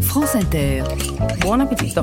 France Inter. Buon appetito.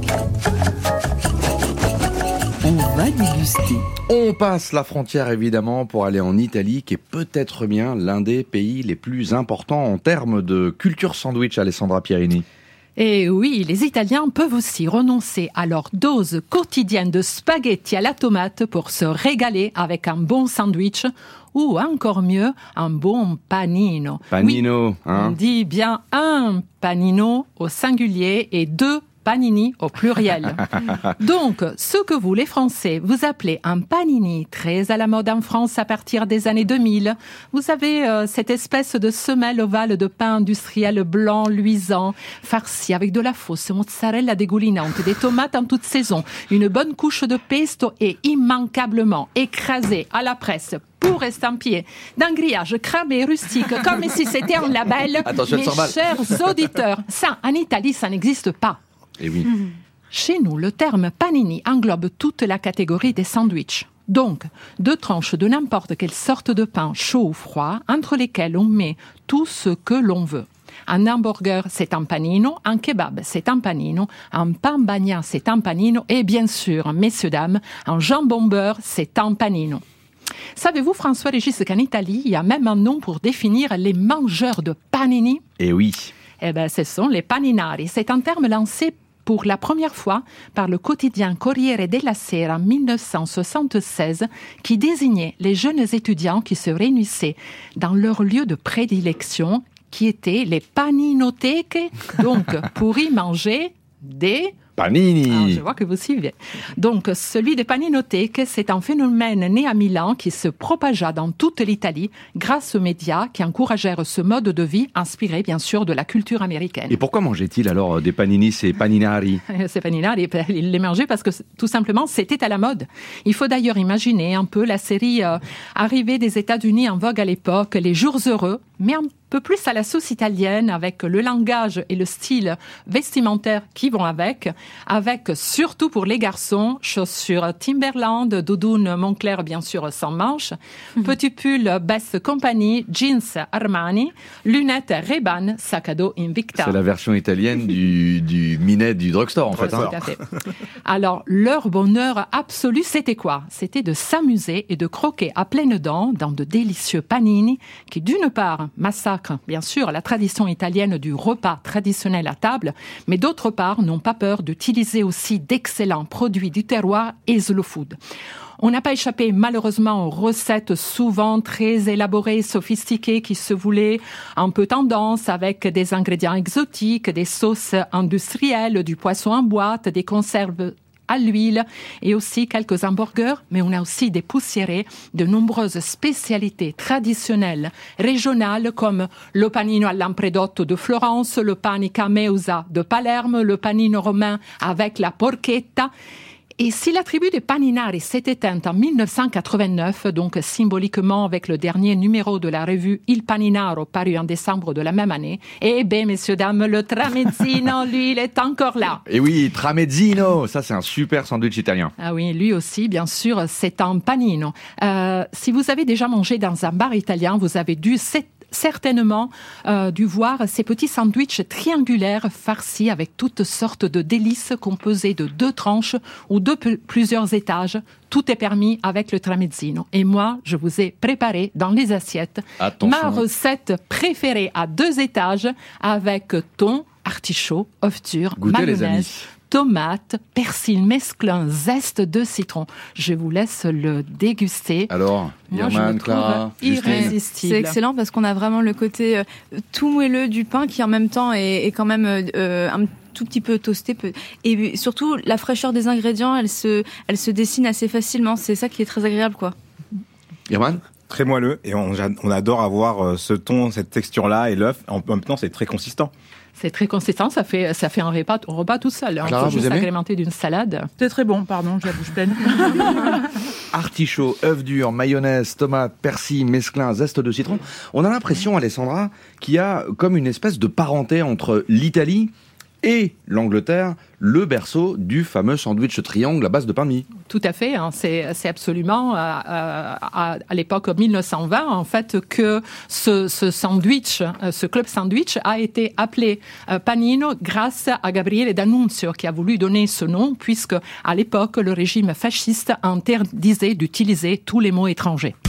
On va déguster. On passe la frontière évidemment pour aller en Italie, qui est peut-être bien l'un des pays les plus importants en termes de culture sandwich, Alessandra Pierini. Et oui, les Italiens peuvent aussi renoncer à leur dose quotidienne de spaghetti à la tomate pour se régaler avec un bon sandwich ou encore mieux, un bon panino. Panino, oui, hein. On dit bien un panino au singulier et deux panini au pluriel. Donc, ce que vous, les Français, vous appelez un panini, très à la mode en France à partir des années 2000, vous avez cette espèce de semelle ovale de pain industriel blanc luisant, farci avec de la fausse mozzarella dégoulinante, des tomates en toute saison, une bonne couche de pesto et immanquablement écrasé à la presse pour estampiller d'un grillage cramé rustique, comme si c'était un label. Attention, mes chers auditeurs, ça, en Italie, ça n'existe pas. Et oui. Chez nous, le terme panini englobe toute la catégorie des sandwichs. Donc, deux tranches de n'importe quelle sorte de pain chaud ou froid, entre lesquelles on met tout ce que l'on veut. Un hamburger, c'est un panino, un kebab, c'est un panino, un pain bagna, c'est un panino, et bien sûr, messieurs, dames, un jambon beurre, c'est un panino. Savez-vous, François-Régis, qu'en Italie, il y a même un nom pour définir les mangeurs de panini ? Et oui. Eh bien, ce sont les paninari. C'est un terme lancé pour la première fois par le quotidien Corriere della Sera en 1976, qui désignait les jeunes étudiants qui se réunissaient dans leur lieu de prédilection, qui étaient les paninothèques, donc pour y manger des... Panini. Ah, je vois que vous suivez. Donc, celui des paninothèques, c'est un phénomène né à Milan qui se propagea dans toute l'Italie grâce aux médias qui encouragèrent ce mode de vie inspiré, bien sûr, de la culture américaine. Et pourquoi mangeait-il alors des panini, ces paninari ? Ces paninari, il les mangeait parce que tout simplement, c'était à la mode. Il faut d'ailleurs imaginer un peu la série arrivée des États-Unis en vogue à l'époque, Les Jours Heureux, mais un peu plus à la sauce italienne, avec le langage et le style vestimentaire qui vont avec surtout pour les garçons, chaussures Timberland, doudoune Moncler bien sûr sans manches, petit pull Best Company, jeans Armani, lunettes Ray-Ban, sac à dos Invicta. C'est la version italienne du Minet du drugstore en fait. Tout à fait. Alors, leur bonheur absolu, c'était quoi ? C'était de s'amuser et de croquer à pleines dents dans de délicieux panini qui, d'une part, massacrent bien sûr la tradition italienne du repas traditionnel à table, mais d'autre part, n'ont pas peur d'utiliser aussi d'excellents produits du terroir et slow food. On n'a pas échappé malheureusement aux recettes souvent très élaborées et sophistiquées qui se voulaient un peu tendance avec des ingrédients exotiques, des sauces industrielles, du poisson en boîte, des conserves à l'huile et aussi quelques hamburgers, mais on a aussi des poussiérés, de nombreuses spécialités traditionnelles régionales comme le panino all'ampredotto de Florence, le panica meusa de Palerme, le panino romain avec la porchetta. Et si la tribu des Paninari s'est éteinte en 1989, donc symboliquement avec le dernier numéro de la revue Il Paninaro paru en décembre de la même année, eh bien, messieurs, dames, le tramezzino, lui, il est encore là. Et oui, tramezzino, ça c'est un super sandwich italien. Ah oui, lui aussi, bien sûr, c'est un panino. Si vous avez déjà mangé dans un bar italien, vous avez certainement dû voir ces petits sandwichs triangulaires farcis avec toutes sortes de délices composées de 2 tranches ou de plusieurs étages. Tout est permis avec le tramezzino. Et moi, je vous ai préparé dans les assiettes ma recette préférée à 2 étages avec thon, artichaut, œuf dur, Goûtez, les amis. mayonnaise, tomates, persil mesclun, zeste de citron. Je vous laisse le déguster. Alors, Moi, Irman, je le Clara, trouve Justine. irrésistible. C'est excellent parce qu'on a vraiment le côté tout moelleux du pain qui en même temps est quand même un tout petit peu toasté. Et surtout, la fraîcheur des ingrédients, elle se dessine assez facilement. C'est ça qui est très agréable, quoi. Irman ? Très moelleux et on adore avoir ce ton, cette texture-là et l'œuf. En même temps, c'est très consistant. C'est très consistant, ça fait un repas tout seul. Clara, On peut vous juste aimez agrémenter d'une salade. C'est très bon, pardon, j'ai la bouche pleine. Artichaut, œuf dur, mayonnaise, tomate, persil, mesclun, zeste de citron. On a l'impression, Alessandra, qu'il y a comme une espèce de parenté entre l'Italie et l'Angleterre, le berceau du fameux sandwich triangle à base de pain de mie. Tout à fait, hein, c'est absolument à l'époque 1920 en fait que ce sandwich, ce club sandwich a été appelé Panino grâce à Gabriele D'Annunzio qui a voulu donner ce nom puisque à l'époque le régime fasciste interdisait d'utiliser tous les mots étrangers.